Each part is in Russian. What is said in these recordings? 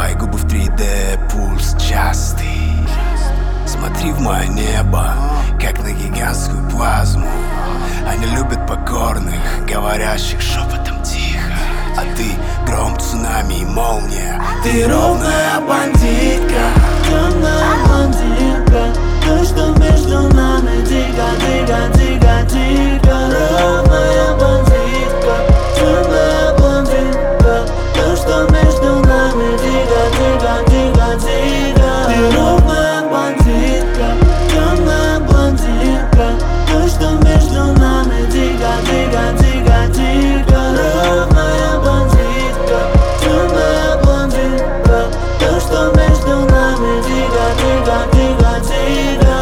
Твои губы в 3D, пульс частый. Смотри в мое небо, как на гигантскую плазму. Они любят покорных, говорящих шепотом тихо. А ты гром, цунами и молния. Ты ровная бандитка, темная блондинка. То, что между нами дико, дико, дико, дико. Ровная бандитка, темная блондинка. То, что между нами дико, дико, дико, дико. Ты ровная бандитка, темная блондинка. То, что между нами дико, дико, дико, дико. Ровная бандитка, темная блондинка. То, что между нами дико, дико, дико, дико.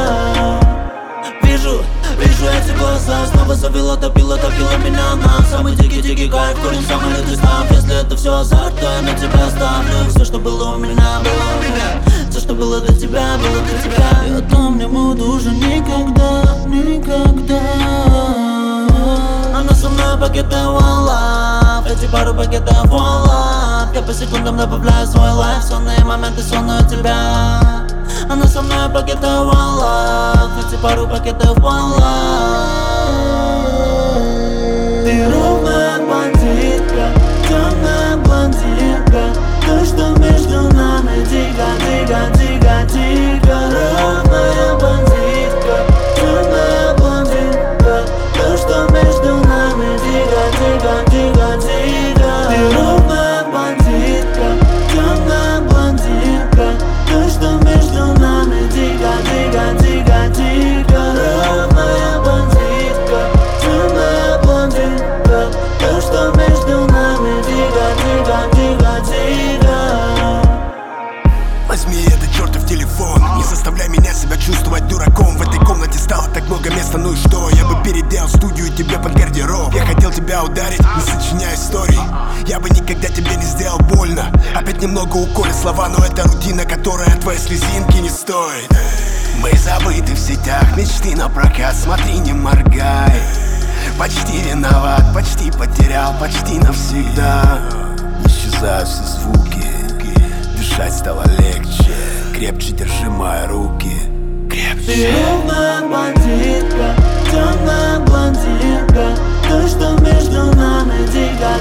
Вижу эти глаза, снова завела, топила меня на самый дикий кайф, корень самый лютый снав. Если это все азарт, то я на тебя ставлю. Все, что было у меня, было у меня. Все, что было до тебя, было до тебя. И о том не буду уже никогда, никогда. Она со мной пакеты one love, эти пару пакетов one love. Я по секундам добавляю свой лайф, сонные моменты, сонную тебя. Она со мной пакеты one love, эти пару пакетов one love. Ты ровная бандитка, темная блондинка. То, что между нами дико, дико, дико, дико. Ровная бандитка, темная блондинка. То, что между нами дико, дико, дико, дико. Ты ровная бандитка, темная блондинка. То, что между нами дико, дико, дико, дико. Ровная бандитка, темная блондинка. То, что между нами дико, дико, дико, дико. Возьми этот чертов телефон, не заставляй меня себя чувствовать дураком. В этой комнате стало так много места, ну и что? Я бы переделал студию тебе под гардероб. Я хотел тебя ударить, не сочиняя историй. Я бы никогда тебе не сделал больно. Опять немного уколет слова, но это рутина, которая твоей слезинки не стоит. Мы забыты в сетях, мечты на прокат, смотри, не моргай. Почти виноват, почти потерял, почти навсегда. Исчезают все звуки, дышать стало легче. Крепче держи мои руки, крепче. Ты ровная бандитка, темная блондинка. То, что между нами дико,